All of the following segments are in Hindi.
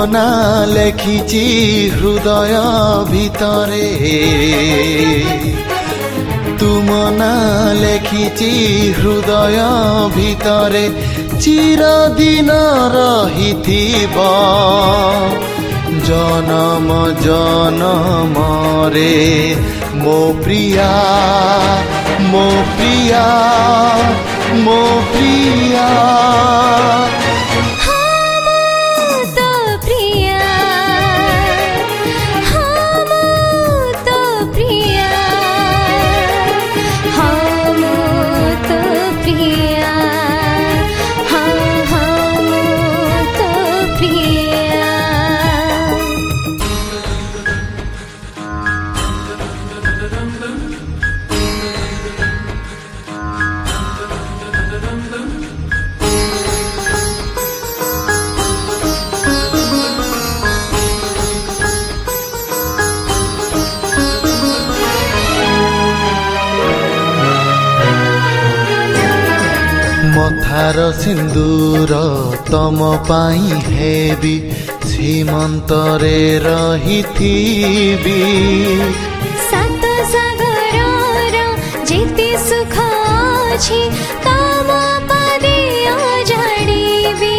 ना लेखिची हृदय भितरे तुम ना लेखिची हृदय भितरे चिरदिन रहिथिबा जनम जनम रे मो प्रिया मो प्रिया मो प्रिया मथार सिंदूर तम पाई हेबी सीमंतरे रहिथिबी सात सागर जेते सुख अछि तम पादे अजाडिबी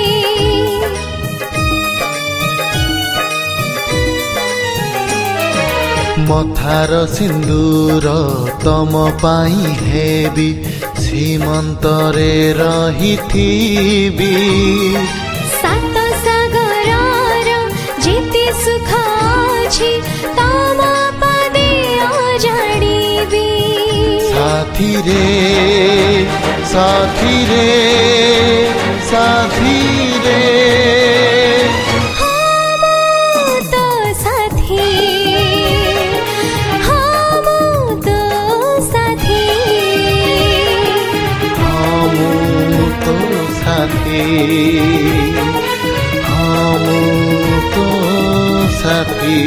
मथार सिंदूर तम पाई हेबी सीमंतरे रहिथिबी सात सागर जेते सुख अछि तम पादे अजाडिबी साथी रे साथी रे साथी रे हम तो साथी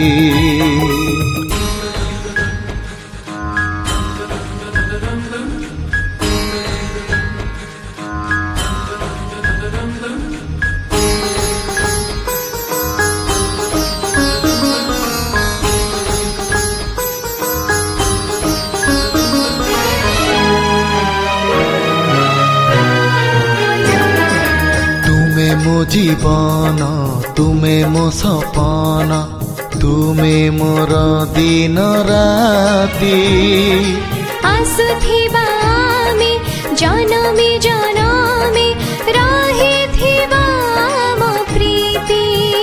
मो जीवन तुमे मो सपन तुमे मोर दिन राति आसुथिबा आमे जनमे जनमे रहिथिबा मो प्रीति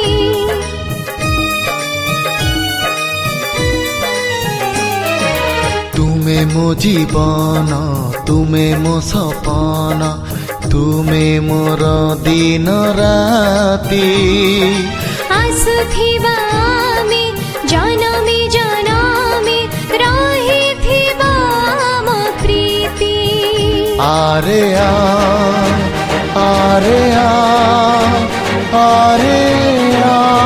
तुमे मो जीवन तुमे मो सपन तुमे मोर दिन राति आसुथिबा आमे जनमे जनमे रहिथिबा मो प्रीति आरे आ आरे आ आरे आ